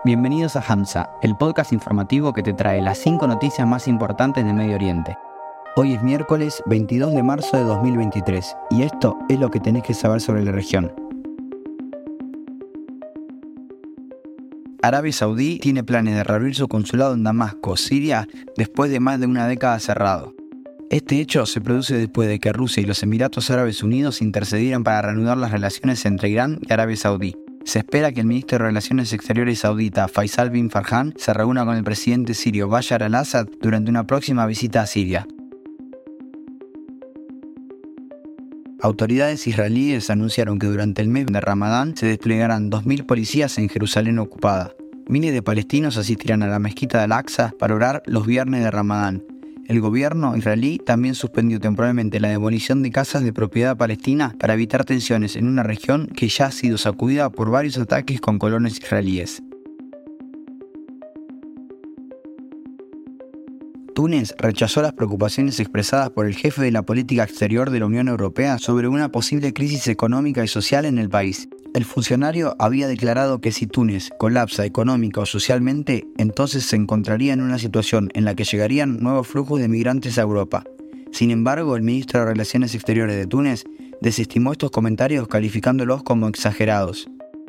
Bienvenidos a Hamza, el podcast informativo que te trae las 5 noticias más importantes del Medio Oriente. Hoy es miércoles 22 de marzo de 2023 y esto es lo que tenés que saber sobre la región. Arabia Saudí tiene planes de reabrir su consulado en Damasco, Siria, después de más de una década cerrado. Este hecho se produce después de que Rusia y los Emiratos Árabes Unidos intercedieran para reanudar las relaciones entre Irán y Arabia Saudí. Se espera que el ministro de Relaciones Exteriores saudita Faisal bin Farhan se reúna con el presidente sirio Bashar al-Assad durante una próxima visita a Siria. Autoridades israelíes anunciaron que durante el mes de Ramadán se desplegarán 2.000 policías en Jerusalén ocupada. Miles de palestinos asistirán a la mezquita de Al-Aqsa para orar los viernes de Ramadán. El gobierno israelí también suspendió temporalmente la demolición de casas de propiedad palestina para evitar tensiones en una región que ya ha sido sacudida por varios ataques con colonos israelíes. Túnez rechazó las preocupaciones expresadas por el jefe de la política exterior de la Unión Europea sobre una posible crisis económica y social en el país. El funcionario había declarado que si Túnez colapsa económica o socialmente, entonces se encontraría en una situación en la que llegarían nuevos flujos de migrantes a Europa. Sin embargo, el ministro de Relaciones Exteriores de Túnez desestimó estos comentarios calificándolos como exagerados.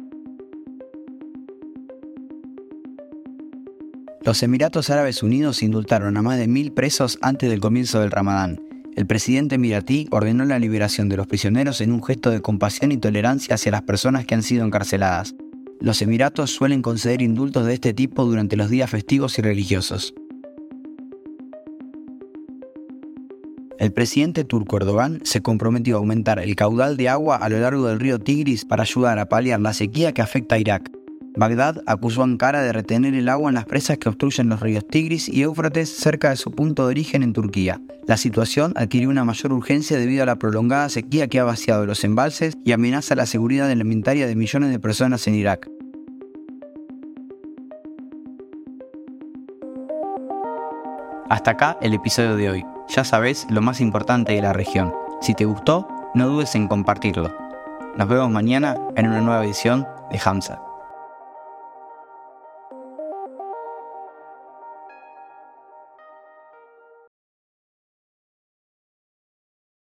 Los Emiratos Árabes Unidos indultaron a más de 1.000 presos antes del comienzo del Ramadán. El presidente emiratí ordenó la liberación de los prisioneros en un gesto de compasión y tolerancia hacia las personas que han sido encarceladas. Los Emiratos suelen conceder indultos de este tipo durante los días festivos y religiosos. El presidente turco Erdogan se comprometió a aumentar el caudal de agua a lo largo del río Tigris para ayudar a paliar la sequía que afecta a Irak. Bagdad acusó a Ankara de retener el agua en las presas que obstruyen los ríos Tigris y Éufrates cerca de su punto de origen en Turquía. La situación adquirió una mayor urgencia debido a la prolongada sequía que ha vaciado los embalses y amenaza la seguridad alimentaria de millones de personas en Irak. Hasta acá el episodio de hoy. Ya sabes lo más importante de la región. Si te gustó, no dudes en compartirlo. Nos vemos mañana en una nueva edición de Hamza.